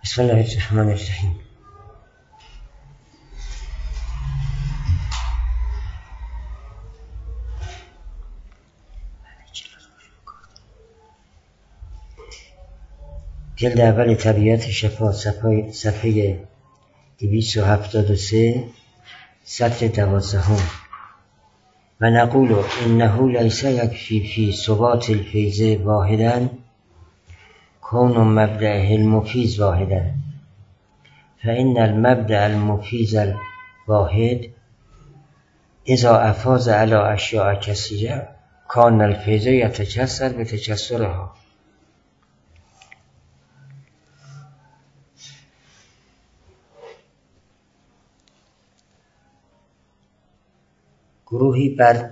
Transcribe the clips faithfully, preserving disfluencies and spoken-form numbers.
بسم الله الرحمن الرحیم. جلد اول طبیعت شفا، صفحه دویست و هفتاد و سه، سطر دوازدهم. و نقول انه لیس یکفی فی ثبات الفیض واحدا کون مبدأه المفیض واحدا، فإن المبدأ المفیض الواحد اذا افاض علی اشیاء کثیره کان الفیض یتکثر بتکثرها. گروهی بر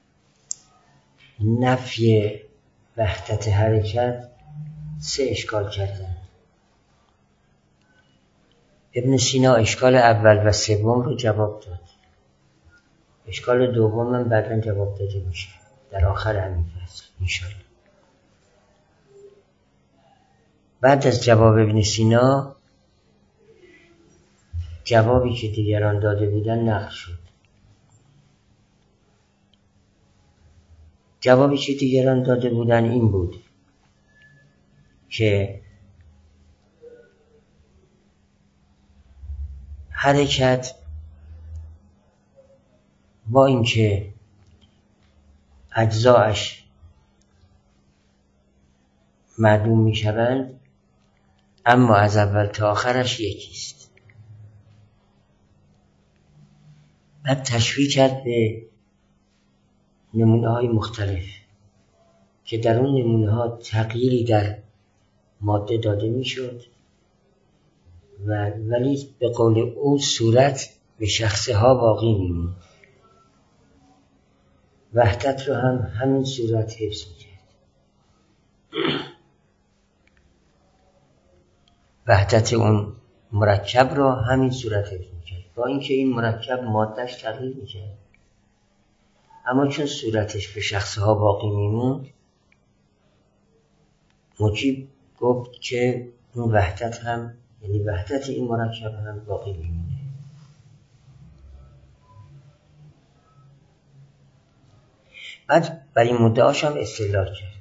نفی وحدت حرکت سه اشکال کردند. ابن سینا اشکال اول و سوم رو جواب داد. اشکال دوم هم بعداً جواب داده میشه در آخر همین فصل انشاءالله. بعد از جواب ابن سینا جوابی که دیگران داده بودن نقل شد. جوابی که دیگران داده بودن این بود که حرکت با اینکه اجزایش معدوم می شوند اما از اول تا آخرش یکیست. بعد تشبیه کرد به نمونه های مختلف که در اون نمونه ها تغییری در ماده داده می شد و ولی به قول او صورت به شخصه ها باقی می موند. وحدت رو هم همین صورت حفظ می کرد. وحدت اون مرکب رو همین صورت حفظ می کرد با اینکه این مرکب مادهش تغییر می کرد، اما چون صورتش به شخصه ها باقی می موند مجیب گفت که اون وحدت هم یعنی وحدت این مرکب هم باقی می مونه. بعد برای مدعاش هم استدلال کرد.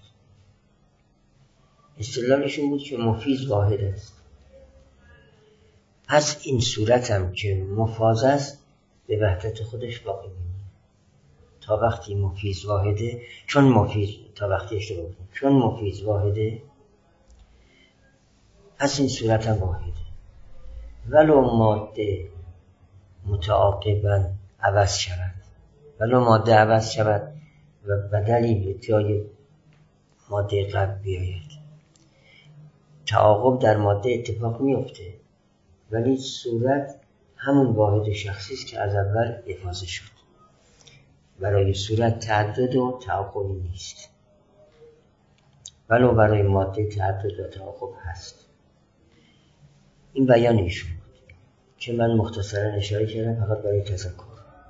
استدلالشون بود که مفیض واحد است، پس این صورت هم که مفاض است به وحدت خودش باقی می مونه تا وقتی مفیض واحده. چون مفیض تا وقتی اشتباه بود چون مفیض واحده پس این صورت هم واحده ولو ماده متعاقبا عوض شود، ولو ماده عوض شود و بدلی به جای ماده قبل بیاید. تعاقب در ماده اتفاق میفته ولی صورت همون واحد شخصی است که از اول افاضه شد. برای صورت تعدد و تعاقبی نیست، ولو برای ماده تعدد و تعاقب هست. این بیان ایشون بود که من مختصرا اشاره کردم فقط برای تذکر.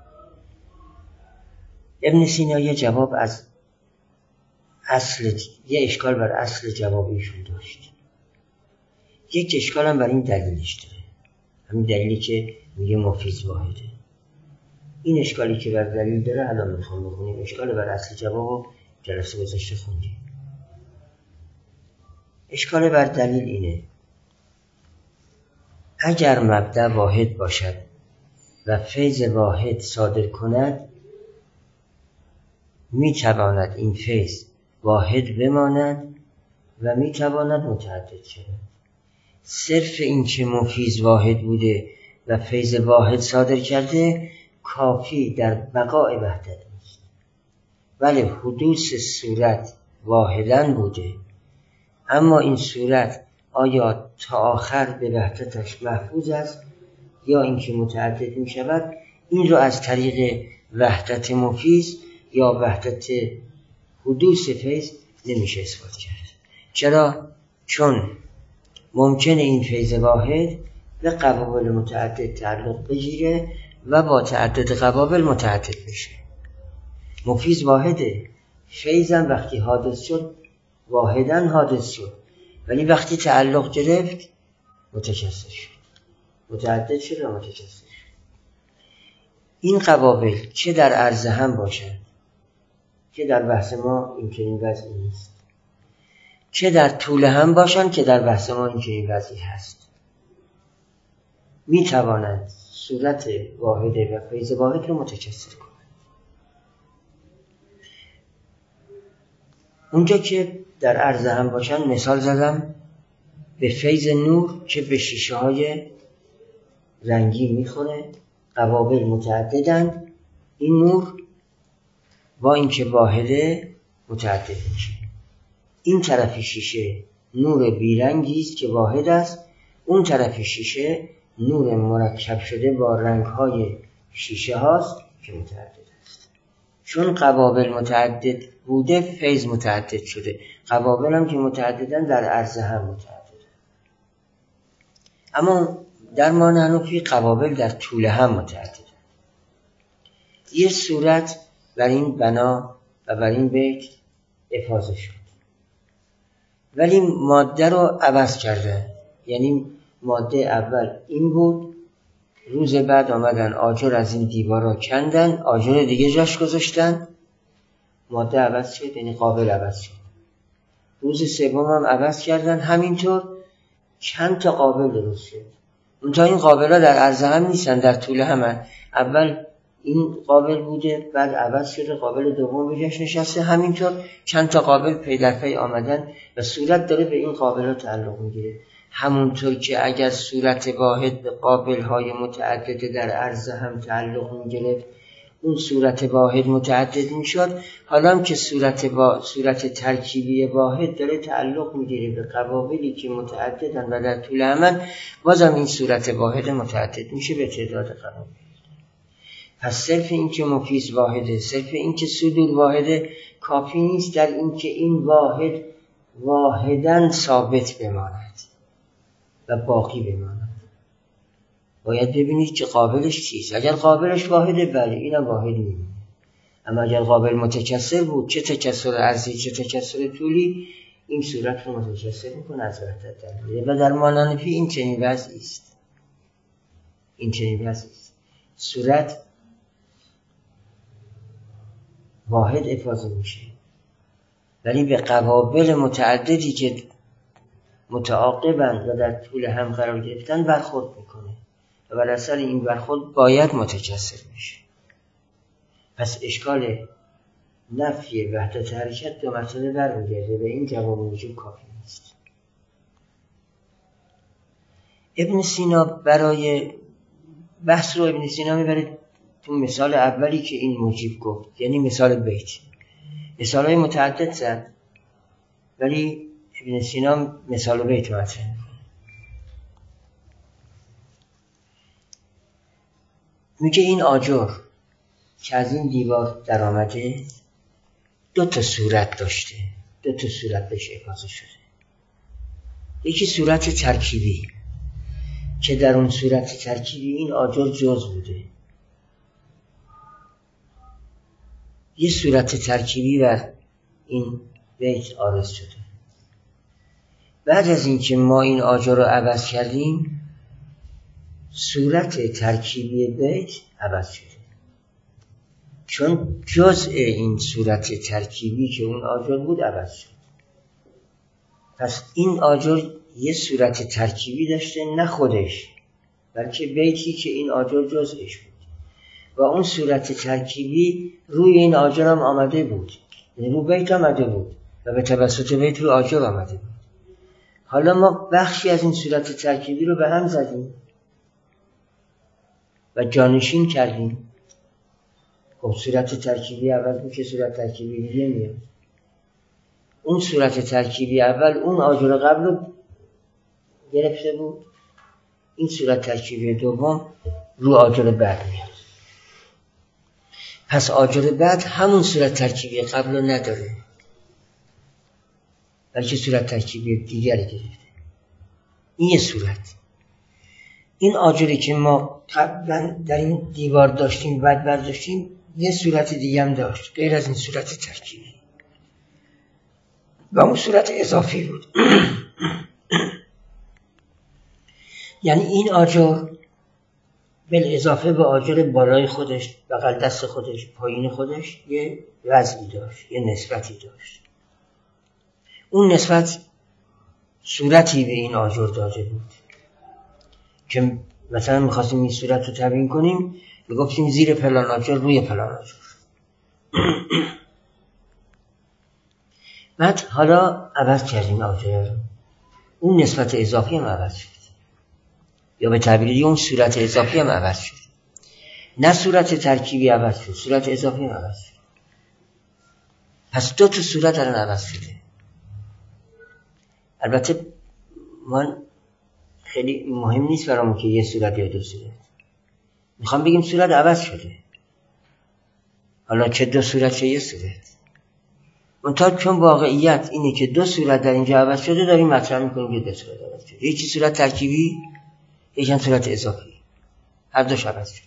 ابن سینا یه جواب از اصل یه اشکال بر اصل جواب ایشون داشت. یک اشکال هم بر این دلیلش داره، همین دلیلی که میگه مفیض واحده. این اشکالی که بر دلیل داره الان میخوام بخونیم. اشکال بر اصل جوابو جلسه گذشته خوندیم. اشکال بر دلیل اینه: اگر مبدأ واحد باشد و فیض واحد صادر کند میتواند این فیض واحد بماند و میتواند متعدد شود. صرف این که مفیض واحد بوده و فیض واحد صادر کرده کافی در بقای وحدت نیست. ولی حدوث صورت واحداً بوده، اما این صورت آیا تا آخر به وحدتش محفوظ است یا اینکه متعدد می شود، این رو از طریق وحدت مفیض یا وحدت حدوث فیض نمیشه اثبات کرد. چرا؟ چون ممکنه این فیض واحد به قوابل متعدد تعلق بگیره و با تعدد قوابل متعدد بشه. مفیض واحده، فیضم وقتی حادث شد واحداً حادث شد، ولی وقتی تعلق گرفت متکثر شد، متعدد شد و متکثر شد. این قوابل چه در عرض هم باشند که در بحث ما این چنین وضعی نیست، چه در طول هم باشند که در بحث ما این چنین وضعی هست، می توانند صورت واحده و فیض واحد رو متکثر کنند. اونجا که در عرض هم باشند مثال زدم به فیض نور که به شیشه های رنگی میخوره، قوابل متعددند، این نور با اینکه واحده متعدد میشه. این طرف شیشه نور بیرنگی است که واحد است، اون طرف شیشه نور مرکب شده با رنگ‌های شیشه هاست که متعدد است. چون قوابل متعدد بوده فیض متعدد شده، قوابل هم که متعددن در عرض هم متعدد. اما در ما نحنفی قوابل در طول هم متعدد. یه صورت بر این بنا و بر این بیت افاضه شد، ولی ماده رو عوض کرده. یعنی ماده اول این بود، روز بعد آمدن آجر از این دیوارا کندن، آجر دیگه جاش گذاشتن، ماده عوض شد، یعنی قابل عوض شد. روز سوم هم عوض کردن، همینطور چند تا قابل درست شد. اونتا این قابل ها در عرض هم نیستن، در طول هم. اول این قابل بوده، بعد عوض شده، قابل دوم به جاش نشسته، همینطور چند تا قابل پی در پی آمدن و صورت داره به این قابل ها تعلق میگیره. همونطور که اگر صورت واحد به قابل های متعدد در عرض هم تعلق میگرفت، اون صورت واحد متعدد میشد، حالا هم که صورت با صورت ترکیبی واحد داره تعلق میگیره به قوابلی که متعددن و در طول عمل، بازم این صورت واحد متعدد میشه به تعداد قوابل. پس صرف این که مفیز واحده، صرف این که صدور واحده کافی نیست در این که این واحد واحداً ثابت بماند و باقی بماند. باید ببینید که قابلش چیست. اگر قابلش واحده بله اینم واحد میمونه، اما اگر قابل متکثر بود، چه تکثر عرضی چه تکثر طولی، این صورت رو متکثر میکنه از وحدت در میره. و در مانانفی این چنین وضعی است، این چنین وضعی است. صورت واحد افاضه میشه، ولی به قوابل متعددی که متعاقبند و در طول هم قرار گرفتن برخورد میکنه و بر اثر این برخورد باید متکثر میشه. پس اشکال نفی وحدت حرکت دو مرتبه برمیگرده و این جواب وجوب کافی نیست. ابن سینا برای بحث رو ابن سینا میبره تو مثال اولی که این موجب گفت، یعنی مثال بیت. مثال های متعدد زد ولی ابن سینا مثال بیت مطرح میکنه. میگه این آجر که از این دیوار در آمده دو تا صورت داشته، دو تا صورت بهش افاضه شده. یکی صورت ترکیبی که در اون صورت ترکیبی این آجر جز بوده، یه صورت ترکیبی بر این بیت عارض شده. بعد از اینکه ما این آجر رو عوض کردیم، صورت ترکیبی بیت عوض شده، چون جزء این صورت ترکیبی که اون آجر بود عوض شد. پس این آجر یه صورت ترکیبی داشته، نه خودش بلکه بیتی که این آجر جزءش بود و اون صورت ترکیبی روی این آجر هم آمده بود، یعنی رو بیت آمده بود و به توسط بیت رو آجر آمده بود. حالا ما بخشی از این صورت ترکیبی رو به هم زدیم و جانشین کردیم. خب صورت ترکیبی اول میشه، صورت ترکیبی دیگه میاد. اون صورت ترکیبی اول اون آجر قبل رو گرفته بود، این صورت ترکیبی دوم رو آجر بعد میاد. پس آجر بعد همون صورت ترکیبی قبل رو نداره بلکه صورت ترکیبی دیگری گرفته. این یه صورت. این آجری که ما قبلا در این دیوار داشتیم بعد برداشتیم یه صورت دیگه هم داشت غیر از این صورت ترکیبی و اون صورت اضافی بود. یعنی این آجر بل اضافه به آجر بالای خودش، بغل دست خودش، پایین خودش یه وضعی داشت، یه نسبتی داشت. اون نسبت صورتی به این آجر داده بود که مثلا میخواستیم این صورت رو تبیین کنیم، میگفتیم زیر فلان آجر روی فلان آجر. بعد حالا عوض کردیم آجر رو، اون نسبت اضافی هم عوض شد، یا به تعبیر دیگه اون صورت اضافی هم عوض شد. نه صورت ترکیبی عوض شد، صورت اضافی هم عوض شد. پس دو تا صورت الان عوض شده. البته من خیلی مهم نیست برامون که یه صورت یا دو صورت، میخوام بگیم صورت عوض شده. حالا چه دو صورت چه یه صورت، منتها چون واقعیت اینه که دو صورت در اینجا عوض شده، داریم مطرح میکنیم که دو صورت عوض شده. یکی صورت ترکیبی، یکی صورت اضافی، هر دوش عوض شده.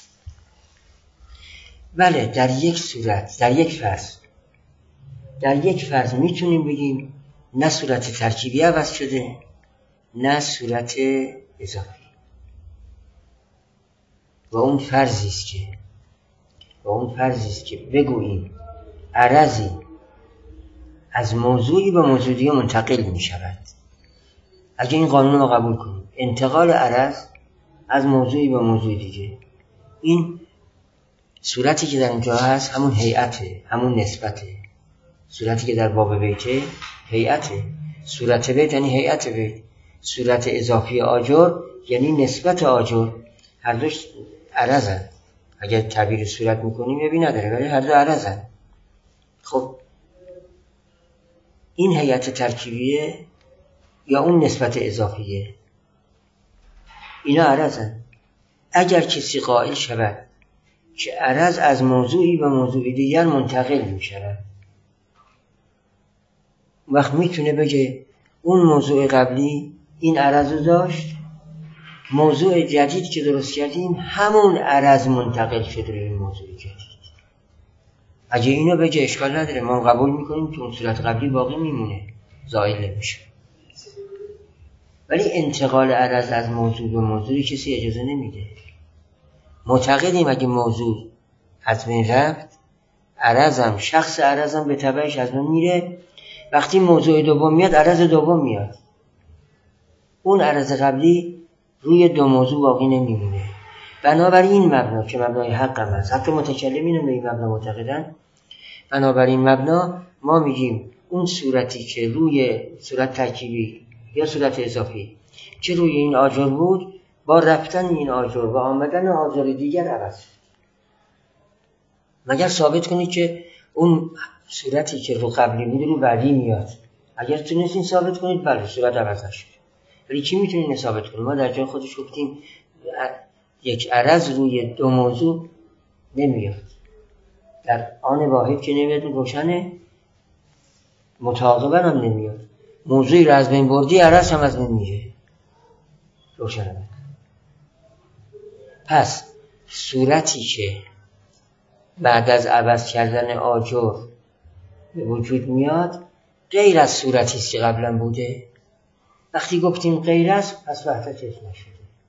بله، در یک صورت، در یک فرض در یک فرض میتونیم بگیم نه صورت ترکیبی عوض شده نه صورت اضافی. و اون فرضی است که و اون فرضی است که بگوییم عرضی از موضوعی به موضوع دیگه منتقل می شود. اگه این قانون رو قبول کنیم، انتقال عرض از موضوعی به موضوع دیگه، این صورتی که در اینجا هست همون هیئته، همون نسبته. صورتی که در باب بیته هیئته، صورت بیت یعنی هیئت بیت. صورت اضافی آجر یعنی نسبت آجر، هر دوش عرضن. اگر تعبیر صورت میکنیم یه بی نداره، ولی هر دو عرضن. خب این هیئت ترکیبیه یا اون نسبت اضافیه، اینا عرضن. اگر کسی قائل شود که عرض از موضوعی به موضوع دیگر منتقل می شود، وقت میتونه بگه اون موضوع قبلی این عرض رو داشت، موضوع جدید که درست کردیم همون عرض منتقل شده به موضوع جدید. اگه اینو بگه اشکال نداره، ما قبول میکنیم که اون صورت قبلی باقی میمونه، زائل نمیشه. ولی انتقال عرض از موضوع به موضوع کسی اجازه نمیده. معتقدیم اگه موضوع از بین رفت، عرضم، شخص عرضم به تبعش از بین میره. وقتی موضوع دوم میاد، عرض دوم میاد، اون عرض قبلی روی دو موضوع باقی نمیمونه. بنابراین این مبنا که مبنای حق هم هست، حتی متکلمین هم به این مبنا معتقدن، بنابراین مبنا ما میگیم اون صورتی که روی صورت ترکیبی یا صورت اضافی که روی این آجر بود، با رفتن این آجر و آمدن آجر دیگر عوض شد. مگر ثابت کنید که اون صورتی که رو قبلی بود رو بعدی میاد. اگر تونستین ثابت کنید بله صورت عوض شد. ولی کی میتونین ثابت کنید؟ ما در جای خودش گفتیم یک عرض روی دو موضوع نمیاد. در آن واحد که نمیاد روشنه، متعاقبا هم نمیاد. موضوعی رو از بین بردی، عرض هم از بین میره، روشنه. پس صورتی که بعد از عوض کردن آجر به وجود میاد غیر از صورتی است که قبلا بوده. وقتی گفتیم غیر است، پس وحدت اسم نشده.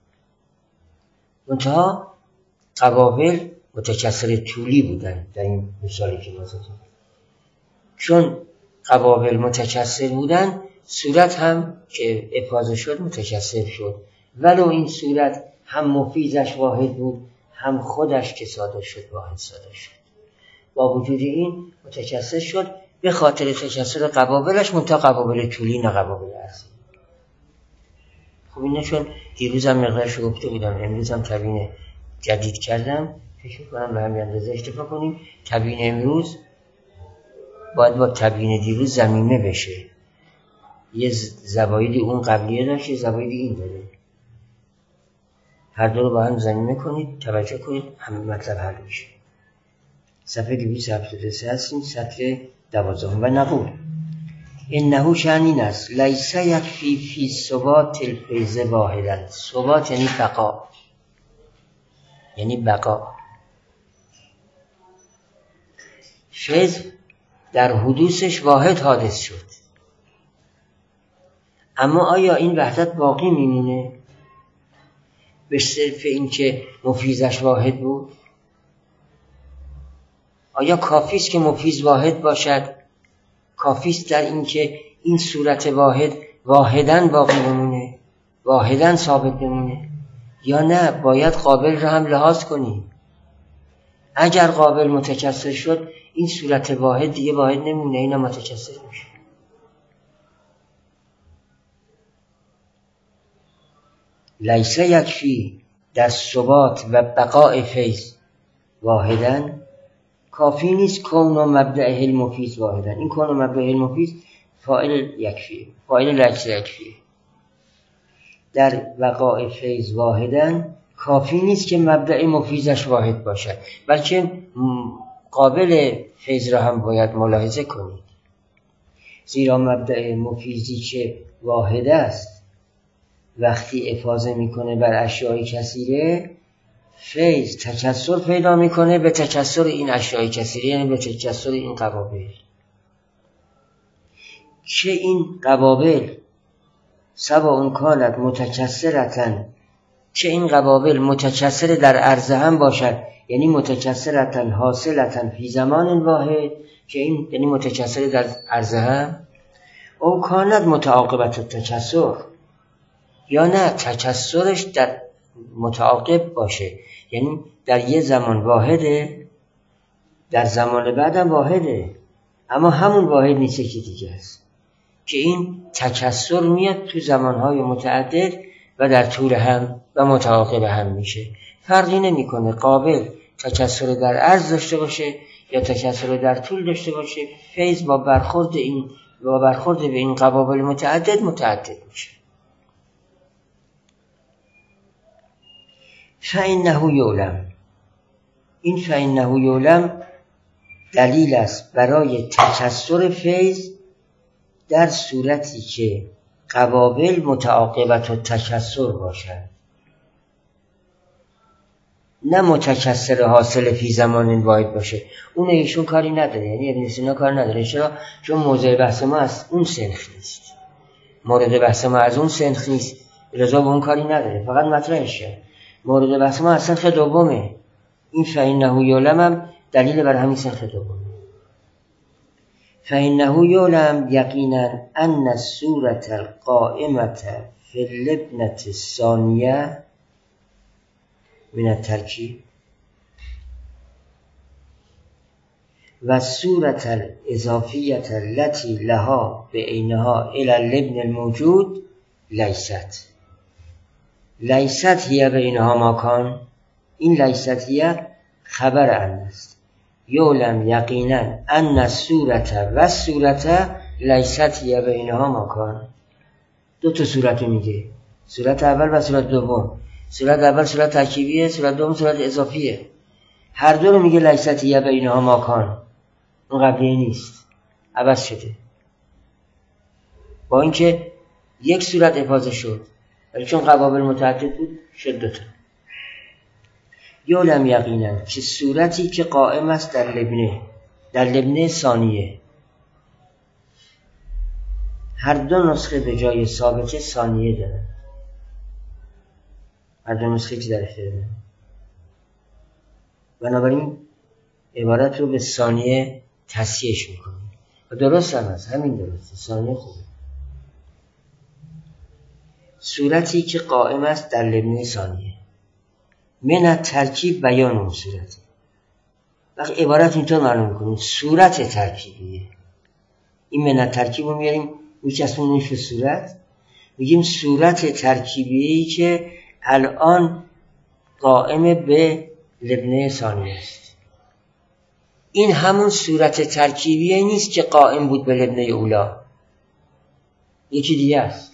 منتها قوابل متکسر طولی بودن در این مثالی که ما زدیم. چون قوابل متکسر بودن، صورت هم که افاضه شد متکسر شد. ولو این صورت هم مفیزش واحد بود، هم خودش که صادر شد واحد صادر شد. با وجود این متکسر شد به خاطر تکسر قوابلش، منتها قوابل طولی نه قوابل اصلی. خب اینه چون دیروز هم مقدارش گفته بودم، امروز هم تبیین جدید کردم، فکر کنم به همین اندازه اکتفا کنیم. تبیین امروز باید با تبیین دیروز ضمیمه بشه. یه زوایدی اون قبلیه داشت، یه زوایدی این داره. هر دو رو با هم ضمیمه کنید، توجه کنید، همین مطلب حل میشه. صفحه دویست و هفتاد و سه هستیم، سطر دوازدهم. و نقول انه شأن این است لیس یکفی فی ثبات الفیض واحدا. ثبات یعنی بقا، یعنی بقا. فیض در حدوثش واحد حادث شد، اما آیا این وحدت باقی میمونه؟ به صرف این که مفیزش واحد بود؟ آیا کافیست که مفیز واحد باشد؟ کافیست در این که این صورت واحد واحداً باقی بمونه، واحداً ثابت بمونه؟ یا نه باید قابل رو هم لحاظ کنیم؟ اگر قابل متکثر شد این صورت واحد دیگه واحد نمونه، اینا متکثر میشه. لیس یکفی در ثبات و بقاء فیض واحداً، کافی نیست کون و مبدأه المفیز واحداً. این کون و مبدأه المفیز فاعل یکفی، فاعل لیس یکفی. در بقاء فیض واحداً کافی نیست که مبدأ مفیزش واحد باشد، بلکه قابل فیض را هم باید ملاحظه کنید. زیرا مبدأ مفیزی که واحد است وقتی افاضه میکنه بر اشیاء کثیره، فیض تکثر پیدا میکنه به تکثر این اشیاء کثیره، یعنی به تکثر این قوابل. که این قوابل سواء کانت متکثرتن، که این قوابل متکثر در عرض هم باشد، یعنی متکثرتن حاصلتن فی زمان واحد، که این یعنی متکثر در عرض هم، او کانت متعاقبت التکثر، یا نه تکثرش در متعاقب باشه، یعنی در یه زمان واحده، در زمان بعدم واحده، اما همون واحد نیست که دیگه است، که این تکثر میاد تو زمانهای متعدد و در طول هم و متعاقب هم میشه. فرقی نمیکنه قابل تکثر در عرض داشته باشه یا تکثر در طول داشته باشه، فیض با برخورد این با برخورد به این قوابل متعدد متعدد میشه. فإنه یعلم، این فإنه یعلم دلیل است برای تکثر فیض در صورتی که قوابل متعاقبت و تکثر باشد، نه متکثر حاصل فی زمان واحد باشه. اون ایشون کاری نداره، یعنی ابن سینا کار نداره. چرا؟ چون موضوع بحث ما از اون سنخ نیست، مورد بحث ما از اون سنخ نیست، رضا به اون کاری نداره، فقط مطرحش کرد. مورد بحث ما از سنخ دومه. این فإنه یعلم هم دلیل بر همین سنخ دومه. فإنه یعلم یقینا ان الصورة القائمة فی اللبنة الثانیة من الترکیب و الصورة الاضافیة التي لها بعینها الی اللبن الموجود لیست لیست هی بینها مکان. این لیست هی خبر ان است. یعلم یقینا ان الصورة و الصورة لیست هی بینها مکان. دو تا صورت میگه، صورت اول و صورت دوم. صورت اول صورت ترکیبیه، صورت دوم صورت اضافیه. هر دو رو میگه لیست هی بینها مکان. اون قبلیه نیست، عوض شده. با اینکه یک صورت افاضه شد ولی چون قوابل متعدد بود شد دوتا. یعلم یقینا که صورتی که قائم است در لبنه، در لبنه ثانیه، هر دو نسخه به جای ثابته ثانیه دارن، هر دو نسخه که در اختیار دارن، بنابراین عبارت رو به ثانیه تصحیحش میکنیم و درست هم هست، همین درسته، ثانیه خوبه. صورتی که قائم است در لبنه ثانیه، من ترکیب بیان اون صورتی. وقتی عبارت اینطور معلوم میکنیم صورت ترکیبیه، این من ترکیب رو میاریم میچسبونیمش به صورت، میگیم صورت ترکیبیه‌ای که الان قائم به لبنه ثانیه است. این همون صورت ترکیبیه نیست که قائم بود به لبنه اولا، یکی دیگه است.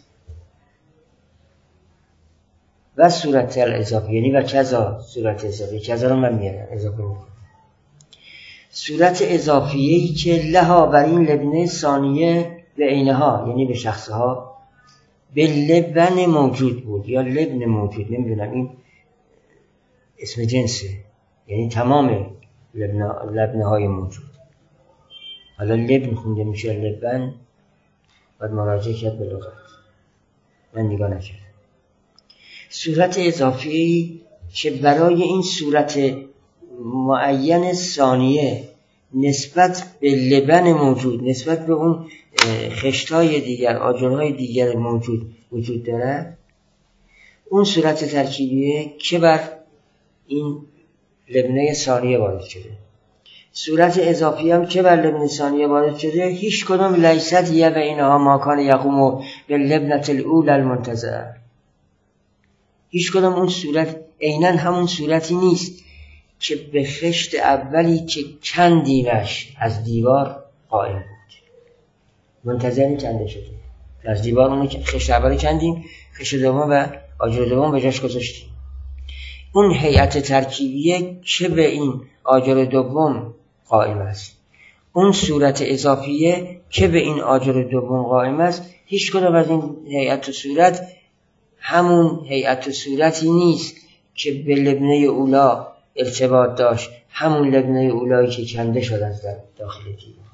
و صورت الاضافی، یعنی و کذا صورت اضافی، کذا رو من میارم اضافه میکنم. صورت اضافیه‌ای که لها بر این لبنه ثانیه به عینها، یعنی به شخصها، به لبن موجود بود یا لبن موجود، نمیدونم این اسم جنسه، یعنی تمام لبنه های موجود. حالا لبن خونده میشه لبن، باید مراجعه کرد به لغت، من نگاه نکردم. صورت اضافی که برای این صورت معین ثانیه نسبت به لبن موجود، نسبت به اون خشت‌های دیگر، آجرهای دیگر موجود وجود دارد، اون صورت ترکیبیه که بر این لبنه ثانیه وارد شده. صورت اضافی هم که بر لبنه ثانیه وارد شده، هیچ کدام لیست یه و اینها ماکان یقوم به لبنت الاول المنتزع، هیچ کدام اون صورت عیناً همون صورتی نیست که به خشت اولی که کندیمش از دیوار قائم بود. منتظری کنده شده، از دیوار اون خشت اولی کندیم، خشت دوم و آجر دوم به جاش گذاشتیم. اون هیئت ترکیبیه که به این آجر دوم قائم است، اون صورت اضافیه که به این آجر دوم قائم است. هیچ کدام از این هیئت و صورت همون هیئت و صورتی نیست که به لبنه اولا ارتباط داشت، همون لبنه اولایی که کنده شد از در داخل دیوار.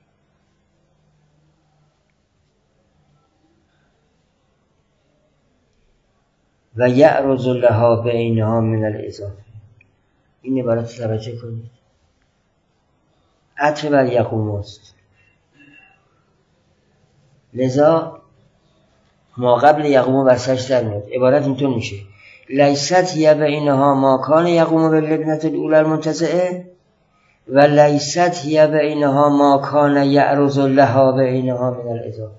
و یعرض لها بینها من الاضافه. این عبارت توجه کنید، عطف بر یقوم است، لذا ما قبل یقوم بسش در میاد. عبارت اینطور میشه: لیست یه بینها ما کان یقوم به لبنت الاولى المنتزعه و لیست یه بینها ما کان یعرض لها بینها من الاضافه.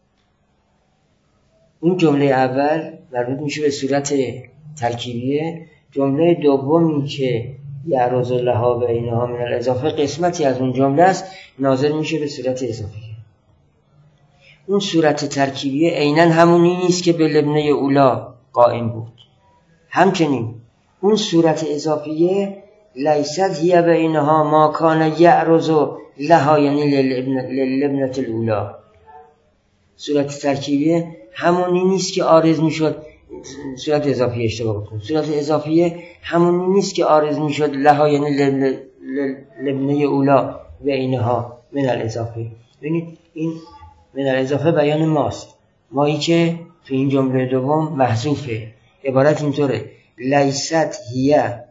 اون جمله اول مربوط میشه به صورت ترکیبیه، جمله دومی که یعرض لها بینها من الاضافه قسمتی از اون جمله است، ناظر میشه به صورت اضافیه. اون صورت ترکیبیه عیناً همونی نیست که به لبنه اولا قائم بود. همچنین اون صورت اضافیه لیست هی بینها ما کان یعرض لها، یعنی للبنة الاولا. صورت ترکیبیه همونی نیست که عارض میشد، صورت اضافیه اشتباه بکنم، صورت اضافیه همونی نیست که عارض میشد لها، یعنی لبنه اولا بینها من الاضافه. ببینید این من الاضافه بیان ماست، مایی که تو این جمله دوم محذوفه. عبارت اینطوره: لیست هیه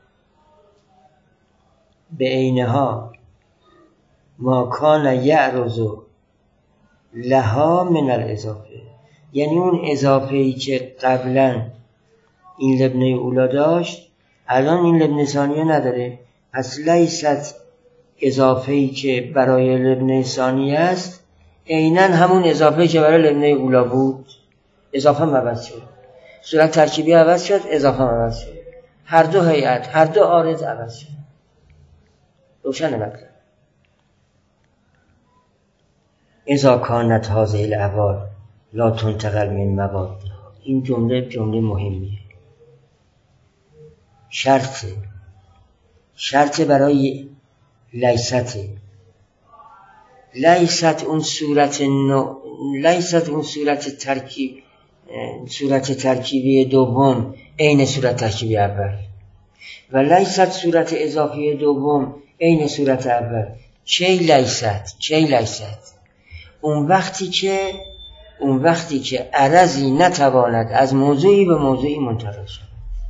به عینها ما کان یعرض لها من الاضافه، یعنی اون اضافه‌ای که قبلا این لبنه اولا داشت الان این لبنه ثانیه نداره، پس لیست اضافه‌ای که برای لبنه ثانیه است عیناً همون اضافه‌ای که برای لبنه اولا بود. اضافه هم عوض شد، صورت ترکیبی عوض شد، اضافه هم عوض شد، هر دو هیئت، هر دو عارض عوض شد. روشن مطلب. اذا کانت هذه الاحوال لا تنتقل من مواد. این جمله جمله مهمیه، شرط شرط برای لیست. لیست اون صورت نو... لیست اون صورت ترکیب صورت ترکیبی دوم عین صورت ترکیبی اول و لیست صورت اضافی دوم عین صورت اول. چه لیست؟ چه لیست؟ اون وقتی که اون وقتی که عرضی نتواند از موضوعی به موضوعی منتقل شد،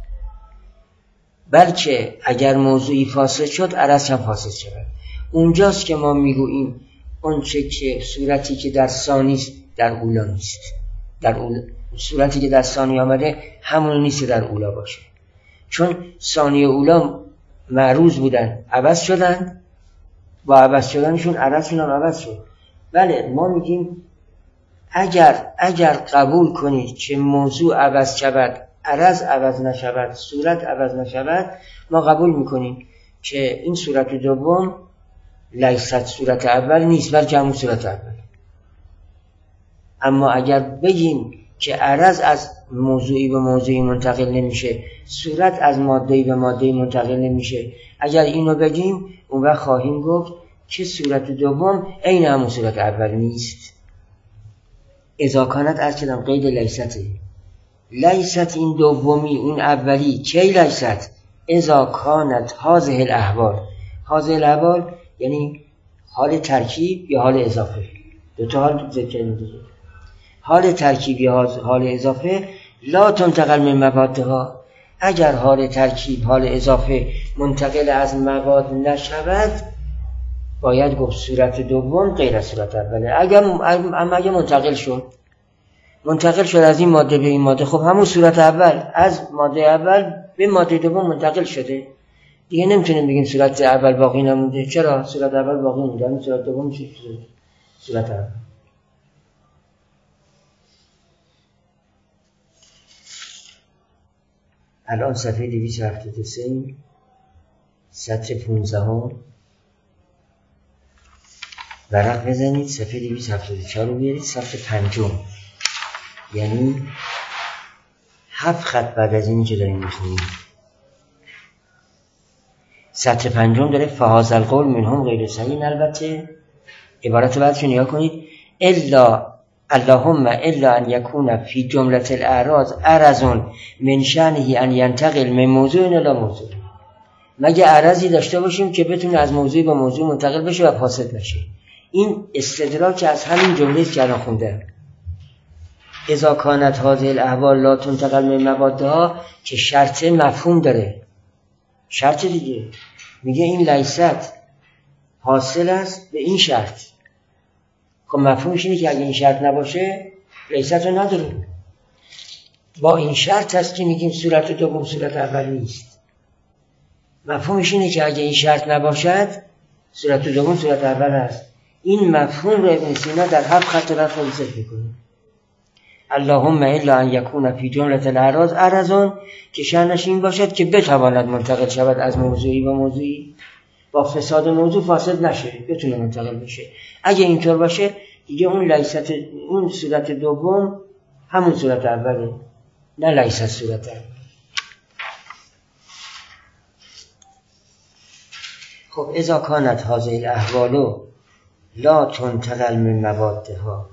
بلکه اگر موضوعی فاسد شد عرض هم فاسد شد. اونجاست که ما میگوییم اون چه که صورتی که در ثانی در اولا نیست، در اولا صورتی که در ثانی آمده همون نیست در اولا باشه، چون ثانی اولا معروض بودن عوض شدن، با عوض شدنشون عرضشون هم عوض شد. بله ما میگیم اگر اگر قبول کنید که موضوع عوض شود عرض عوض نشود، صورت عوض نشود، ما قبول میکنیم که این صورت دوم لیست صورت اول نیست بلکه همون صورت اول. اما اگر بگیم که عرض از موضوعی به موضوعی منتقل نمیشه، صورت از ماده‌ای به ماده‌ای منتقل نمیشه، اگر اینو بگیم اون وقت خواهیم گفت که صورت دوم عین همون صورت اول نیست. اذا کانت از کدام قید لیسته، لیست این دومی اون اولی. کی لیست؟ اذا کانت هذه الاحوال. هذه الاحوال یعنی حال ترکیب یا حال اضافه، دو تا حال ذکر می‌کنه. حال ترکیب یا حال اضافه لا تنتقل من مبادها، اگر حال ترکیب حال اضافه منتقل از مواد نشود باید گفت صورت دوم غیر از صورت اوله. اگر اما اگر منتقل شد منتقل شد از این ماده به این ماده، خب همون صورت اول از ماده اول به ماده دوم منتقل شده دیگه، نمیتونیم بگیم صورت اول باقی نمونده. چرا؟ صورت اول باقی مونده، همین صورت دوم میشه صورت اول. الان صفحه دویست و هفتاد و سه سطر پونزده هم ورق بزنید، صفحه دویست و هفتاد و چهار رو بیارید صفحه پنجم، یعنی هفت خط بعد از اینی که داریم میخونیم. سطر پنجم داره فهذا القول منهم غیر صحیح. البته عبارت بعدش رو نگاه کنید، الا اللهم الا ان یکون فی جمله الاعراض عرض من شأنه ان ینتقل من موضوع الی موضوع، مگه عرضی داشته باشیم که بتونه از موضوع به موضوع منتقل بشه و فاسد بشه. این استدراک از همین جمله که الان خوندم، اذا کانت هذه الاحوال لا تنتقل من مبادها، که شرط مفهوم داره، شرط دیگه میگه این لیست حاصل است به این شرط. خب مفهومش اینه که اگه این شرط نباشه لیست رو نداریم. با این شرط هست که میگیم صورت دوم صورت اول نیست. مفهومش اینه که اگه این شرط نباشد صورت دوم صورت اول هست. این مفهوم رو ابن سینا در هفت خط رفع توصیف میکنه. اللهم الا ان یکون فی جمله الاعراض عرض، که شأنش این باشد که بتواند منتقل شود از موضوعی به موضوعی، با فساد موضوع فاسد نشه، بتونه منتقل بشه. اگه اینطور باشه دیگه اون لیست، اون صورت دوم همون صورت اوله، نه لیست صورت اول. خب اذا کانت هذه الاحوال لا تنتقل من موادها،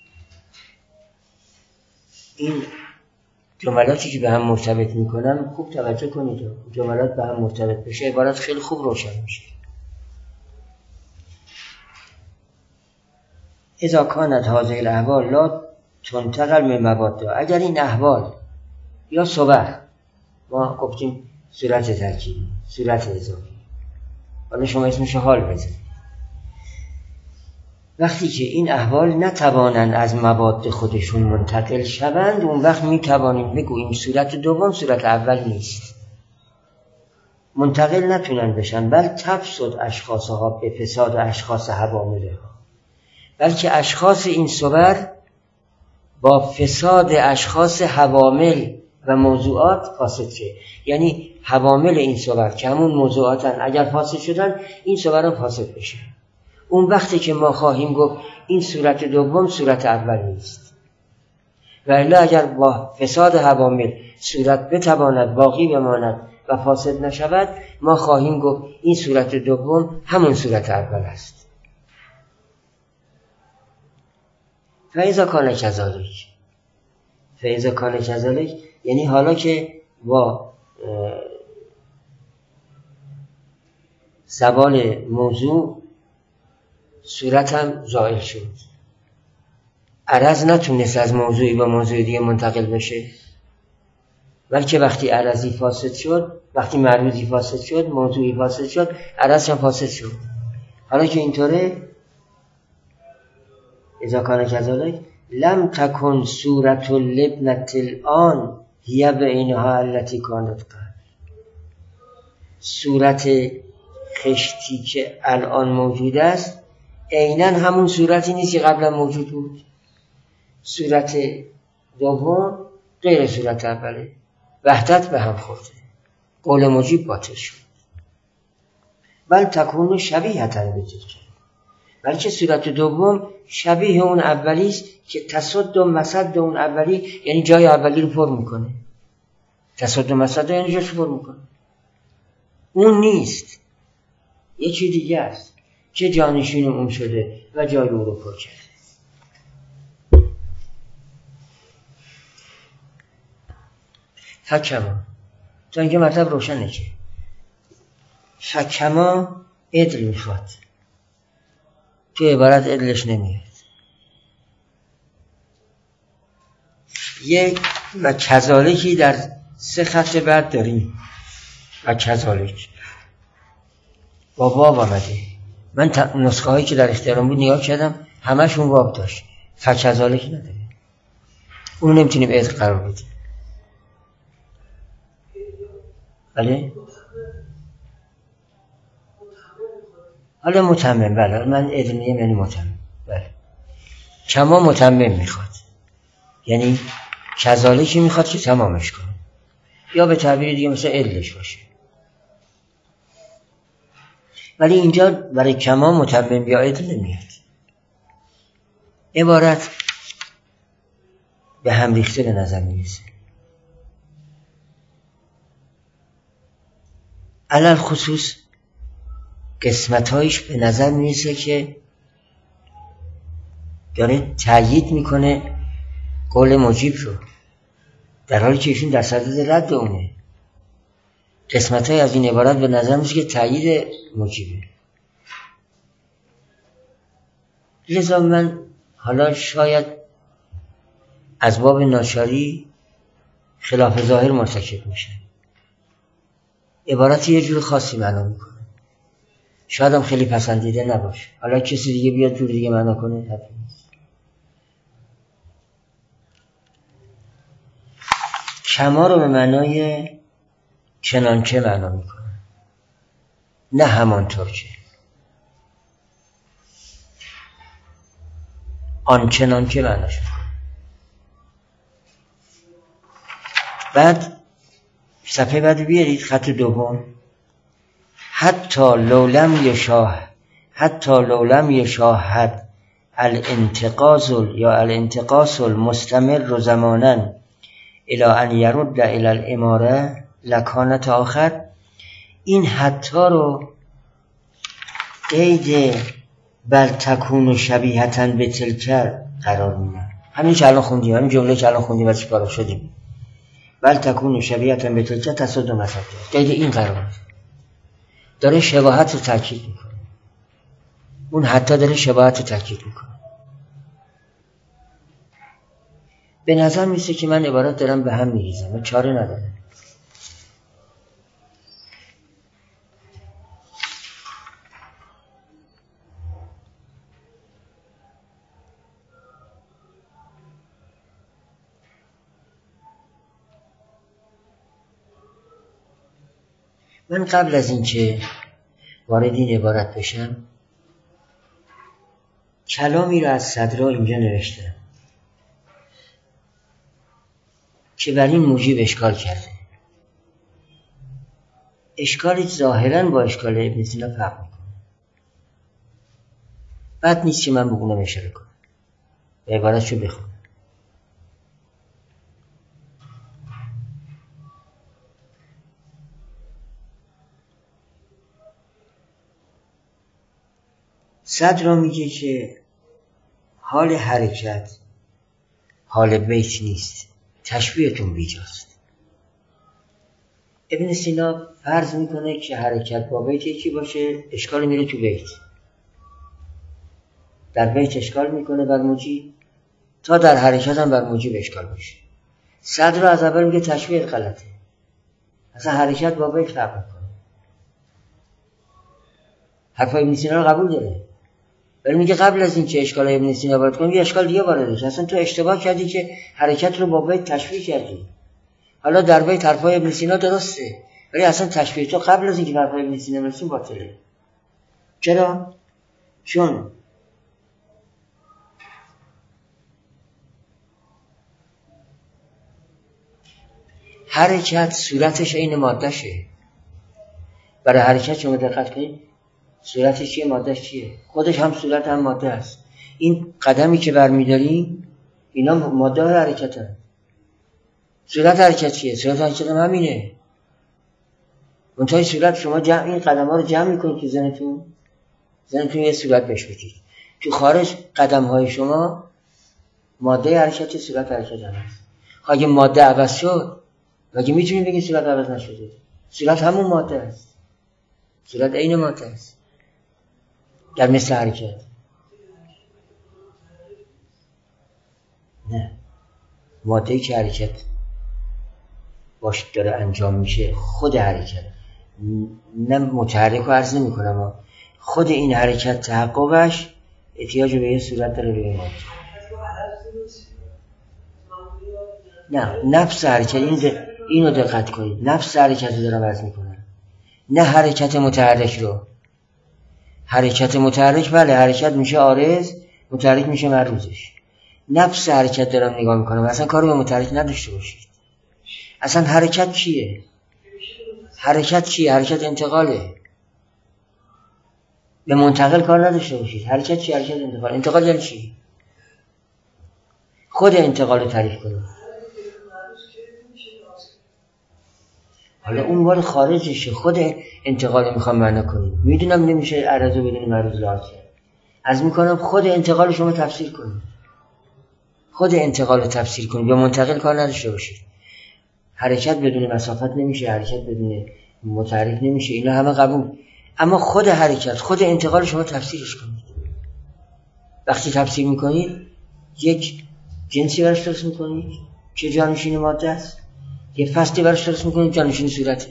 این جملاتی که به هم مرتبط میکنم خوب توجه کنید، جملات به هم مرتبط بشه عبارت خیلی خوب روشن میشه. اذا کانت هذه الاحوال لا تنتقل من مبادها، اگر این احوال یا صور، ما گفتیم صورت ترکیبی صورت اضافی، حالا شما اسمش حال بزنید، وقتی که این احوال نتوانند از مواد خودشون منتقل شوند، اون وقت میتوانیم بگوییم صورت دوم صورت اول نیست. منتقل نتونن بشن، بل تفسد اشخاصها به فساد اشخاص حواملها، بلکه اشخاص این صور با فساد اشخاص حوامل و موضوعات فاسد شه. یعنی حوامل این صور که همون موضوعاتن، اگر فاسد شدن این صور هم فاسد بشه. اون وقتی که ما خواهیم گفت این صورت دوم صورت اول نیست. و الا اگر با فساد حوامل صورت بتواند باقی بماند و فاسد نشود، ما خواهیم گفت این صورت دوم همون صورت اول است. فاذا کان کذالک، فاذا کان کذالک یعنی حالا که با زوال موضوع صورت هم زائل شد، عرض نتونست از موضوعی به موضوع دیگه منتقل بشه، بلکه وقتی عرضی فاسد شد، وقتی معروضی فاسد شد، موضوعی فاسد شد، عرض هم فاسد شد. حالا که اینطوره، اذا کان کذالک لم تکن صورت اللبنة الان هی بعینها التي کانت قبل، صورت خشتی که الان موجود است عیناً همون صورتی نیست که قبلا موجود بود. صورت دوم غیر صورت اوله، وحدت به هم خورده، قول مجیب باطل شد. بل تکون شبیه‌تن به تلک، بلکه صورت دوم شبیه اون اولی است که تصد و مسد اون اولی، یعنی جای اولی رو پر میکنه. تصد و مسد یعنی جاش پر میکنه، اون نیست، یکی دیگه است که جانشین اون شده و جای او رو پر کرده. فکما، تا اینکه مطلب روشنه که فکما عدل میخواد، تو عبارت عدلش نمیاد. یک و کذالکی در سه خط بعد داریم و کذالک با واو آمده. من نسخه هایی که در اختیارم بود نگاه کردم همشون واو داشت، فکذالک نداره. اون نمیتونیم عید قرار بدیم. بله حالا متمم، بله من عید نیم یعنی متمم. بله کما متمم میخواد، یعنی کذالکی میخواد که تمامش کنه، یا به تعبیر دیگه مثل علش باشه. ولی اینجا برای کما متمم یا عدل نمیاد. عبارت به هم ریخته به نظر میرسه. علل خصوص قسمت‌هایش به نظر میرسه که داره تأیید میکنه قول مجیب رو، در حالی که ایشون در صدد رد اونه. قسمت‌های از این عبارت به نظر میرسه که تأیید مجیبه. لذا من حالا شاید از باب ناچاری خلاف ظاهر مرتکب میشه، عبارت یه جور خاصی معنا میکنه، شاید هم خیلی پسندیده نباشه. حالا کسی دیگه بیاد جور دیگه معنا کنه حتی نیست. کما رو به معنای چنانچه معنا میکنه، نه همانطور که، آنچنان که معناش میکنه. بعد صفحه بعد بیارید خط دوم، حتی لولم یشاه حتی لولم یشاهد الانتقاص یا الانتقاص المستمر زمانا الى ان یرد الى الاماره لکانت آخر. این حتی رو قید بل تکون شبیهتا به تلک قرار میدن. همین که الان خوندیم، همین جمله که الان خوندیم از چیکار شدیم، بل تکون شبیهتا به تلک تصد مسد، قید این قرار میده، داره شباهت رو تاکید میکنه. اون حتی داره شباهت رو تاکید میکنه. به نظر میسه که من عبارت دارم به هم میریزم و چاره نداره. من قبل از این که وارد این عبارت بشم کلامی رو از صدرا اینجا نوشتم که بر این موجب اشکال کرده. اشکالش ظاهراً با اشکال ابن سینا فرق میکنه. بد نیست که من بگونم اشاره کنم و عبارتشو بخونم. صدرا میگه که حال حرکت حال بیت نیست، تشبیهتون بیجاست. ابن سینا فرض میکنه که حرکت با بیت یکی باشه، اشکال میره تو بیت، در بیت اشکال میکنه بر موجی، تا در حرکت هم بر موجی به اشکال باشه. صدر از اول میگه تشبیه غلطه، اصلا حرکت با بیت فرق میکنه. حرفای ابن سینا رو قبول داره، ولی میگه قبل از این که اشکال ابن سینا وارد کنیم یه اشکال دیگه واردش. اصلا تو اشتباه کردی که حرکت رو با بیت تشبیه کردی. حالا در بیت حرفای ابن سینا درسته، ولی اصلا تشبیه تو قبل از این که حرفای ابن سینا برسیم باطله. چرا؟ چون حرکت صورتش عین مادهشه. برای حرکت شما دقت کنید، صورتش چیه؟ مادهش چیه؟ خودش هم صورت هم ماده است. این قدمی که برمیداریم اینا ماده های حرکت هست. صورت حرکت چیه؟ صورت حرکت هم همینه. منتهای صورت شما جمع این قدم ها رو جمع میکنید تو ذهنتون، ذهنتون یه صورت بهش بدید. تو خارج قدم های شما ماده حرکت صورت حرکت هم هست. اگه ماده عوض شد اگه میتونید بگید صورت عوض نشده، صورت همون ماده است، صورت عین ماده است در مثل حرکت. نه ماده‌ای که حرکت باش داره انجام میشه، خود حرکت، نه متحرک رو عرض نمی کنم، خود این حرکت تحققش احتیاج به یه صورت داره به این ماده. نه نفس حرکت، این اینو دقت کنید، نفس حرکت رو دارم عرض میکنم، نه حرکت متحرک رو. حرکت متحرک بله حرکت میشه عارض، متحرک میشه معروضش. نفس حرکت دارم نگاه میکنم، اصلا کاری به متحرک نداشته باشید. اصلا حرکت چیه؟ حرکت چیه؟ حرکت انتقاله. به منتقل کار نداشته باشید. حرکت چیه؟ حرکت انتقال. انتقال یعنی چی؟ خود انتقال رو تعریف کنید. حالا اون مال خارجشه، خود انتقال میخوام معنا کنید. میدونم نمیشه عرض بدون معروض لحاظ کرد. از میکنم خود انتقال شما تفسیر کنید. خود انتقال رو تفسیر کنید، به منتقل کار نداشته باشید. حرکت بدون مسافت نمیشه، حرکت بدون متحرک نمیشه، اینا همه قبول. اما خود حرکت، خود انتقال شما تفسیرش کنید. وقتی تفسیر میکنید یک جنسی برش درست میکنید که جانشین ماده است، یه فصلی برش درست میکنید جانشین صورته.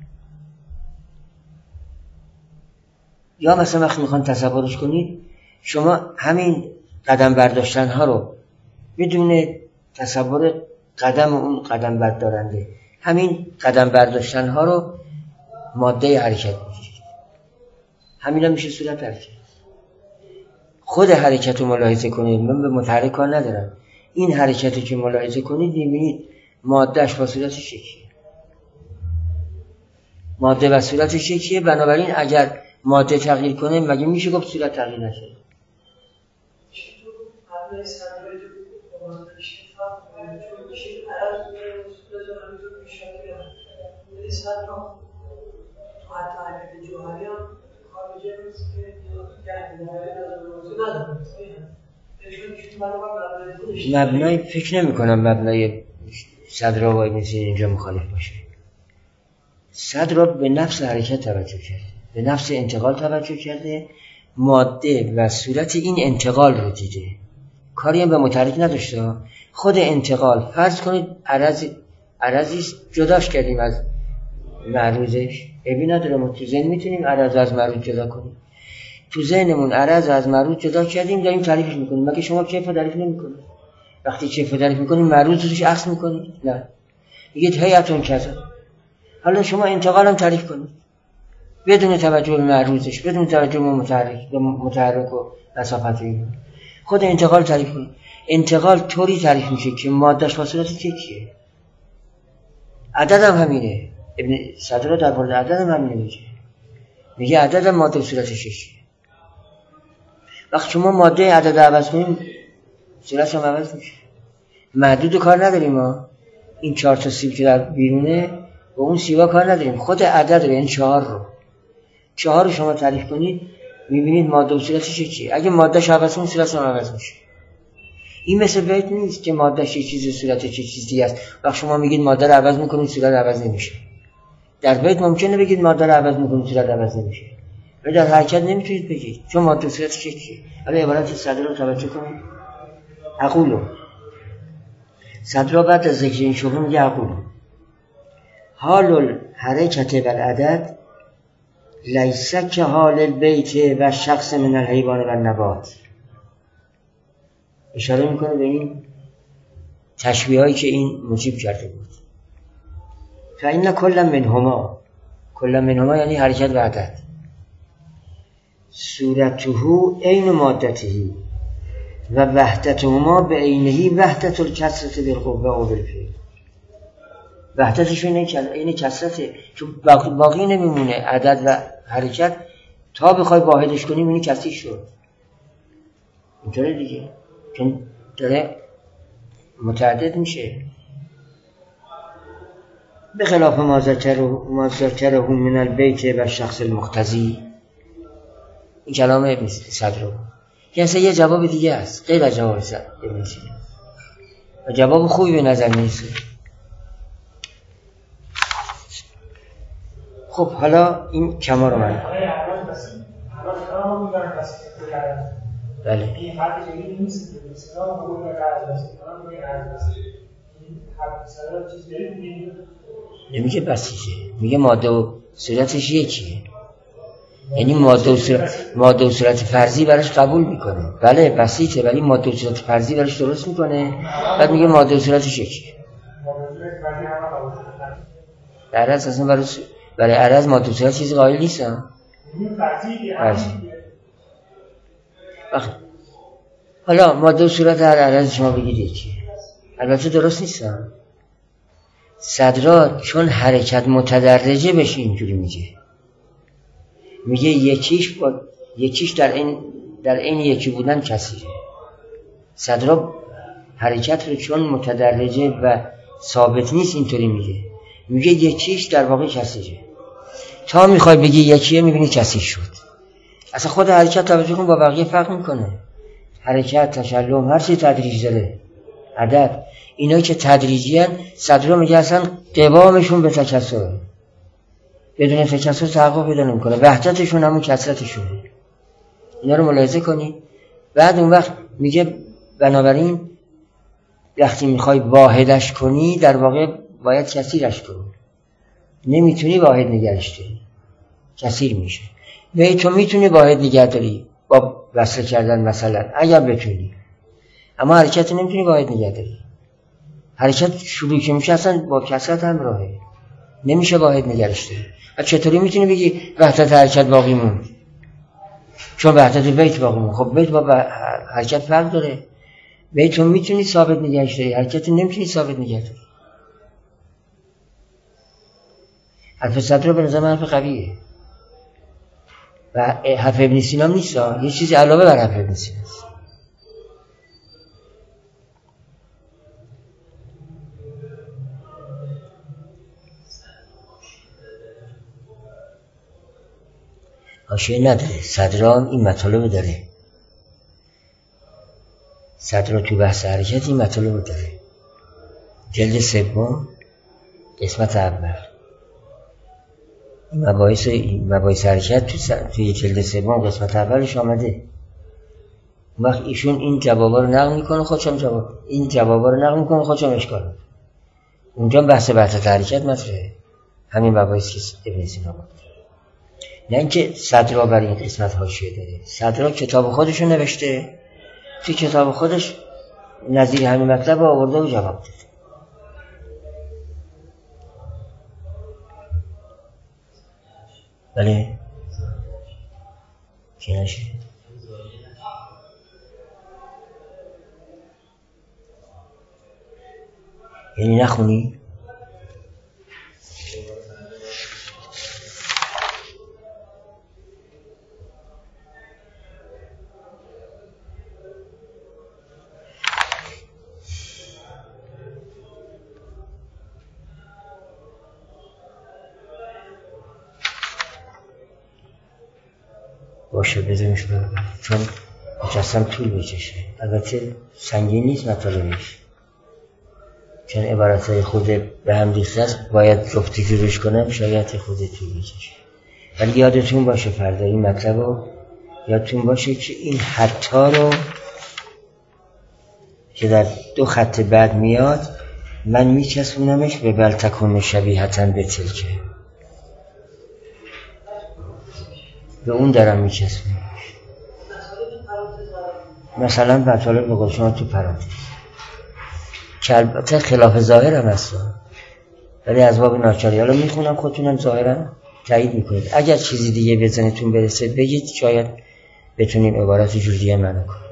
یا مثلا وقتی میخوان تصورش کنید، شما همین قدم برداشتن ها رو بدون تصور قدم اون قدم بردارنده، همین قدم برداشتن ها رو ماده حرکت میگیرید. همین هم میشه صورت حرکت. خود حرکت رو ملاحظه کنید، من به متحرک کار ندارم. این حرکتی که ملاحظه کنید میبینید مادهش با صورتش یکیه. ماده و صورتش یکیه، بنابراین اگر ماده تغییر کنه مگه میشه گفت صورت تغییر نشه؟ مبنای فکر نمی کنم مبنای صدرا باید مثل اینجا مخالف باشه. صدرا به نفس حرکت توجه کرده، به نفس انتقال توجه کرده، ماده و صورت این انتقال رو دیده، کاری هم به متحرک نداشته. خود انتقال فرض کنید عرض عرضی جداش کردیم از معروضش، عیبی نداره، ما تو ذهن میتونیم عرض از معروض جدا کنیم. تو ذهنمون عرض از معروض جدا کردیم، داریم تعریفش میکنیم. مگه شما کیف رو تعریف نمیکنید؟ وقتی کیف رو تعریف میکنید معروض روش عکس میکنید؟ نه، میگید هیئتون کذا. حالا شما انتقال هم تعریف کنید بدون توجه به معروضش، بدون توجه به متحرک به متحرک و مسافت این. خود انتقال تعریف کنید. انتقال طوری تعریف میشه که مادهش با صورت چیه؟ عدد هم همینه. ابن صدرا در مورد عدد هم همینه میگه. میگه عدد هم ماده و صورتش چیه؟ وقتی شما ماده عدد عوض کنیم صورتش هم عوض میشه. محدود کار نداریم ما. این چهار تا سیب که در بیرونه و اون سیبا کار نداریم. خود عدد رو، این چهار رو چهار رو شما تعریف کنید میبینید ماده و صورتش چیه. اگه مادهش عوض کنید صورتش هم عوض میشه. این مثل بیت نیست که مادهش یه چیز صورتش چه چیز دیگه است. وقتی شما میگید ماده رو عوض میکنید صورت عوض نمیشه. در بیت ممکنه بگید ماده رو عوض میکنید صورت عوض نمیشه، ولی در حرکت نمیتونید بگید چون ماده و صورتش چیه. حالا عبارت صدر رو توجه کنید. اقولو صدر بعد از ذکر این شبه میگه اقولو حال الحرکت و العدد لیس که حال البیت و شخص من الحیوان و النبات. اشاره میکنه به این تشبیه هایی که این مجیب کرده بود. فإن کل منهما، کل منهما یعنی حرکت و عدد، صورته عین مادته و وحدتهما به عینه وحدت الکثرت بالقوه و بالفعل. وحدتشون این کثرته، چون باقی نمیمونه عدد و حرکت. تا بخوای واحدش کنیم این کثیر شد. اینطوره دیگه، چون داره متعدد میشه. به خلاف ما ذکره من البیت و شخص المقتضی. این کلام ابن صدر رو که اصلا یه جواب دیگه است غیر از جواب ابن سینا و جواب خوبی به نظر میرسه. خب حالا این کما رو من بله نمیگه بسیجه، میگه ماده و صورتش یکیه. یعنی ماده و صورت ماده و صورت فرضی براش قبول میکنه. بله بسیطه، ولی ماده و صورت فرضی براش درست میکنه. بعد میگه ماده و صورتش یکیه. عرض اصلا برای برای عرض ماده و صورت چیزی قائل نیستم. فرضی. حالا ماده و صورت هر عرض شما بگید یکیه. البته درست نیستم. صدرا چون حرکت متدرجه بهش اینجوری میگه. میگه یکیش با یکیش در این در این یکی بودن کثیره. صدرا حرکت رو چون متدرجه و ثابت نیست اینطوری میگه. میگه یکیش در واقع کثیره. تا میخوای بگی یکیه میبینی کثیر شد. اصلا خود حرکت توجه کن با بقیه فرق میکنه. حرکت، تشلم، هر چی تدریج داره. عدد اینایی که تدریجی هن، صدرا میگه اصلا قوامشون به تکسره. بدون تکسر تحقق پیدا نمیکنه. وحدتشون همون کثرتشونه. اینا رو ملاحظه کنی. بعد اون وقت میگه بنابراین وقتی میخوای واحدش کنی در واقع باید کثیرش کنی. نمیتونی واحد نگرش داری، کثیر میشه. به تو میتونی واحد نگه داری با وصل کردن مثلا اگر بتونی، اما حرکت نمیتونی واحد نگه داری. حرکت شروع که میشه اصلا با کثرت همراهه، نمیشه واحد نگرش داری. چطوری میتونی بگی وحدت حرکت باقی موند؟ چون وحدت بیت باقی موند. خب بیت با حرکت فرق داره. بیت رو میتونی ثابت نگهش داری، حرکت نمیتونی ثابت نگه داری. حرف صدر به نظر من حرف قویه و حرف ابن سینا نیست، یه چیزی علاوه بر حرف ابن سینا است. حاشیه نداره. صدران این مطالب داره. صدر تو بحث حرکت این مطالب داره. جلد سوم قسمت اول این مباحث مباحث حرکت تو توی جلد سوم قسمت اولش آمده. اون وقت ایشون این جوابا رو نقل میکنه، خودشم جواب این جوابا رو نقل میکنه، خودشم اشکال میکنه. اونجا بحث بحث حرکت مطرحه. همین مباحثی که ابن سینا گفت. نه اینکه صدرا برای این قسمت حاشیه داره. صدرا کتاب خودشو نوشته، توی کتاب خودش نظیر همین مطلب آورده و جواب داده. بله چی نشه؟ یعنی نخونی؟ باشه بزنش برم، چون مجسم طول بکشه. البته سنگین نیست مطالبش، چون عبارتهای خود به هم ریخته است، باید جفتگی روش کنم، شاید خود طول بکشه. ولی یادتون باشه فردا این مطلب رو یادتون باشه که این حتی رو که در دو خط بعد میاد من میچسبونمش به بل تکون شبیهتاً به تلکه، به اون دارم میچسبونمش. مثلا مطالب به قول شما تو پرانتز که البته خلاف ظاهر هم هست، ولی از باب ناچاری حالا میخونم خودتونم ظاهرا تایید میکنید. اگر چیزی دیگه بزنتون برسه بگید، شاید بتونیم عبارت جور دیگه معنی کنیم.